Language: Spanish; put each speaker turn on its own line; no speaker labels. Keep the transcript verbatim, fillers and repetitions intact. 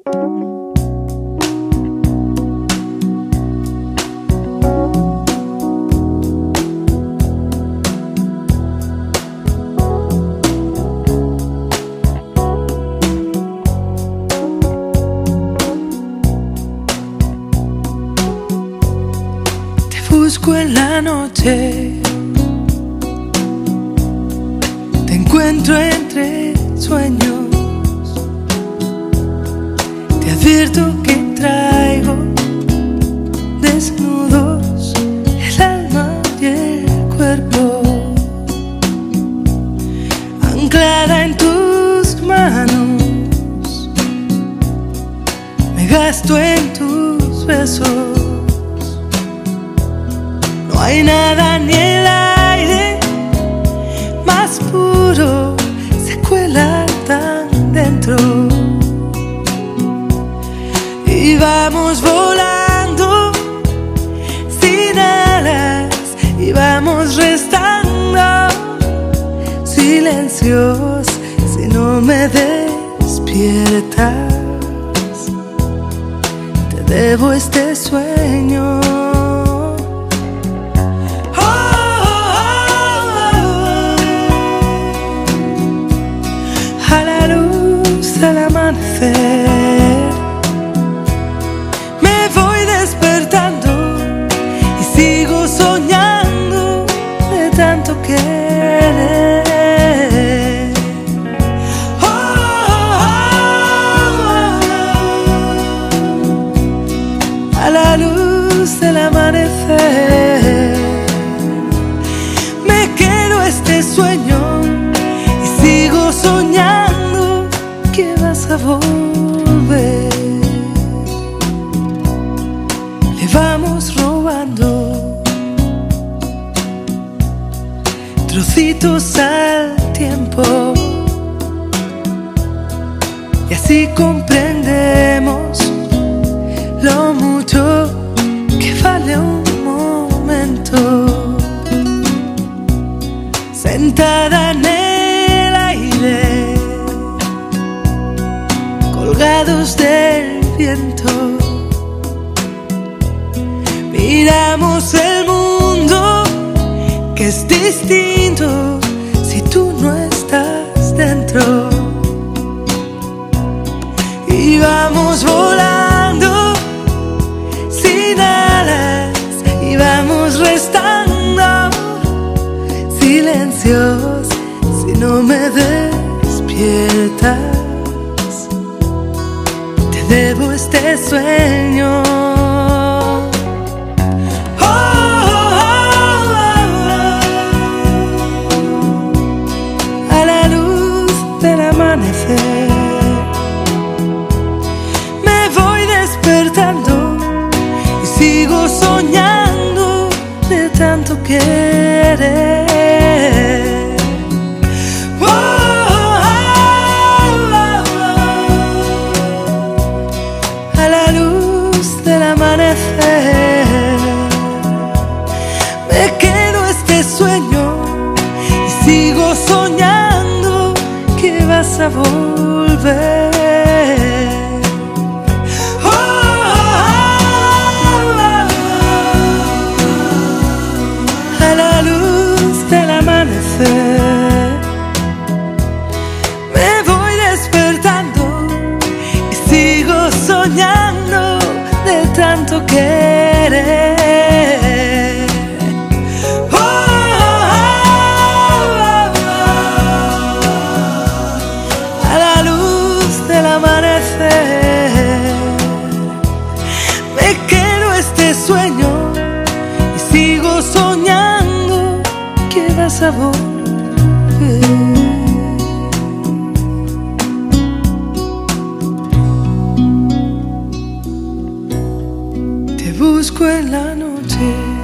Busco en la noche, te encuentro entre sueños, te advierto que traigo desnudos el alma y el cuerpo, anclada en tus manos, me gasto en tus besos. No hay nada ni el aire más puro, se cuela tan dentro. Y vamos volando sin alas, y vamos restando silencios si no me despiertas. Te debo este sueño. Al amanecer me voy despertando y sigo soñando de tanto querer. Oh, oh, oh, a la luz del amanecer me quedo este sueño y sigo soñando que vas a volver. Le vamos robando trocitos al tiempo y así comprendemos lo mucho que vale un momento. Sentada en el aire, colgados del viento, miramos el mundo que es distinto si tú no estás dentro. Y vamos volando sin alas y vamos restando silencios si no me despiertas. Debo este sueño. Oh, oh, oh, a la luz del amanecer me voy despertando y sigo soñando de tanto querer. Me quedo este sueño y sigo soñando que vas a volver. Oh, oh, oh, a la luz del amanecer me voy despertando y sigo soñando de tanto querer. Oh, oh, oh, a la luz del amanecer me quedo este sueño y sigo soñando que vas a volver. Busco en la noche